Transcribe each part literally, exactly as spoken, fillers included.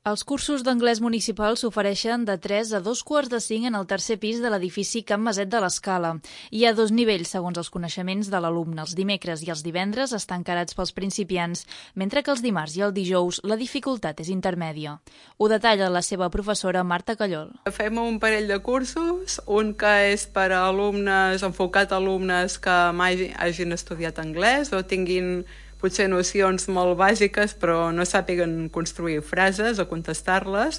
Els cursos d'anglès municipal s'ofereixen de tres a dos quarts de cinc en el tercer pis de l'edifici Can Maset de l'Escala. Hi ha dos nivells segons els coneixements de l'alumne. Els dimecres i els divendres estan encarats pels principiants, mentre que els dimarts i el dijous la dificultat és intermèdia. Ho detalla la seva professora Marta Callol. Fem un parell de cursos, un que és per a alumnes, enfocat a alumnes que mai hagin estudiat anglès o tinguin potser nocions molt bàsiques però no sàpiguen construir frases o contestar-les,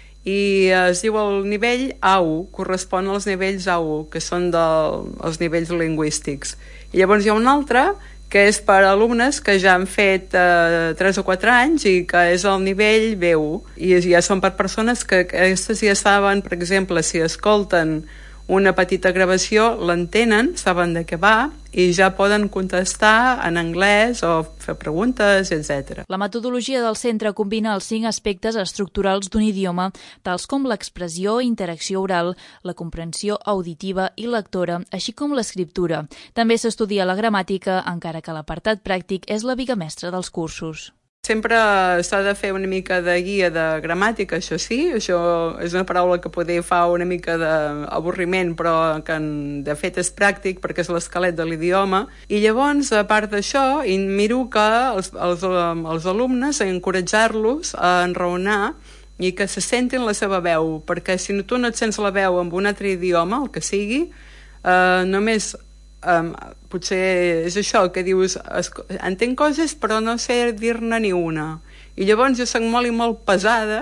i es diu el nivell A u, correspon als nivells A u, que són dels nivells lingüístics. I llavors hi ha un altre que és per a alumnes que ja han fet eh, tres o quatre anys i que és el nivell B u. I ja són per persones que aquestes ja saben, per exemple, si escolten una petita gravació, l'entenen, saben de què va i ja poden contestar en anglès o fer preguntes, etcètera. La metodologia del centre combina els cinc aspectes estructurals d'un idioma, tals com l'expressió, interacció oral, la comprensió auditiva i lectora, així com l'escriptura. També s'estudia la gramàtica, encara que l'apartat pràctic és la biga mestra dels cursos. Sempre s'ha de fer una mica de guia de gramàtica, això sí, això és una paraula que poder fa una mica d'avorriment, però que de fet és pràctic perquè és l'esquelet de l'idioma. I llavors, a part d'això, miro que els, els, els alumnes, encoratjar-los a enraonar i que se sentin la seva veu, perquè si tu no et sents la veu en un altre idioma, el que sigui, eh, només... Um, potser és això que dius, entenc coses però no sé dir-ne ni una, i llavors jo soc molt i molt pesada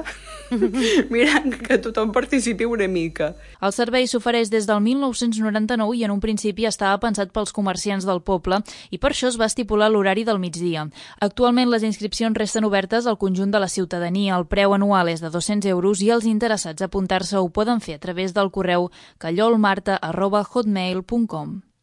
mirant que tothom participi una mica. El servei s'ofereix des del mil nou-cents noranta-nou i en un principi estava pensat pels comerciants del poble i per això es va estipular l'horari del migdia. Actualment les inscripcions resten obertes al conjunt de la ciutadania. El preu anual és de dos-cents euros i els interessats a apuntar-se ho poden fer a través del correu callolmarta arroba hotmail punt com.